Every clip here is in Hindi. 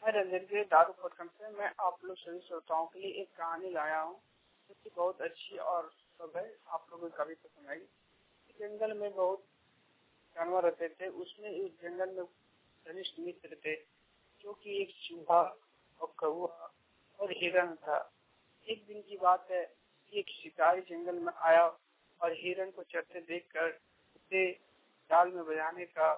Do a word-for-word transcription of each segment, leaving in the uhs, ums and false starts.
मैं रंजन के दारू पटकन से मैं आप लोग सभी श्रोताओं के लिए एक कहानी लाया हूँ जो कि बहुत अच्छी और सब है, आप लोगों को काफी पसंद आएगी। जंगल में बहुत जानवर रहते थे, उसमें एक जंगल में घनिष्ठ मित्र थे जो कि एक चूहा और कौवा और हिरन था। एक दिन की बात है, एक शिकारी जंगल में आया और हिरन को चढ़ते देखकर उसे जाल में बजाने का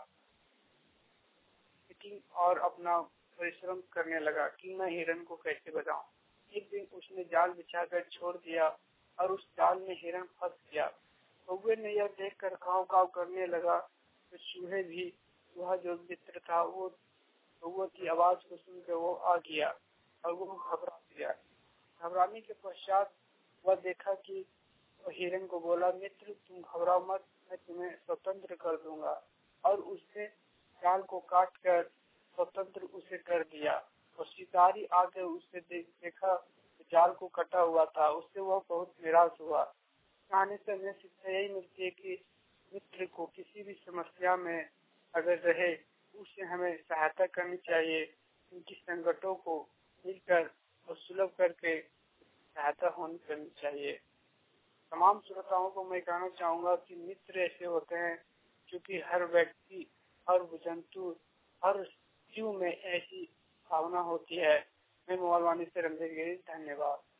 और अपना परिश्रम करने लगा कि मैं हिरन को कैसे बचाऊं। एक दिन उसने जाल बिछाकर छोड़ दिया और उस जाल में हिरन फंस गया। कौवे ने यह देखकर काव काव करने लगा तो चूहे भी वह जो मित्र था वो कौवे की आवाज को सुनकर वो आ गया और वो घबरा गया। घबराने के पश्चात वह देखा कि वह हिरन को बोला, मित्र तुम घबराओ मत, मैं तुम्हें स्वतंत्र कर दूंगा। और उसने जाल को काट कर स्वतंत्र उसे कर दिया। और शिकारी आकर उसे देख, देखा जाल को कटा हुआ था, उससे वह बहुत निराश हुआ। कहानी से हमें शिक्षा यही मिलती है कि मित्र को किसी भी समस्या में अगर रहे उससे हमें सहायता करनी चाहिए। उनकी संकटों को मिलकर और सुलभ करके सहायता होनी करनी चाहिए। तमाम श्रोताओं को मैं कहना चाहूंगा कि मित्र ऐसे होते हैं जो कि हर व्यक्ति, हर जंतु, हर जीव में ऐसी भावना होती है। मैं मोबाइल वाणी से रंजन गिरी, धन्यवाद।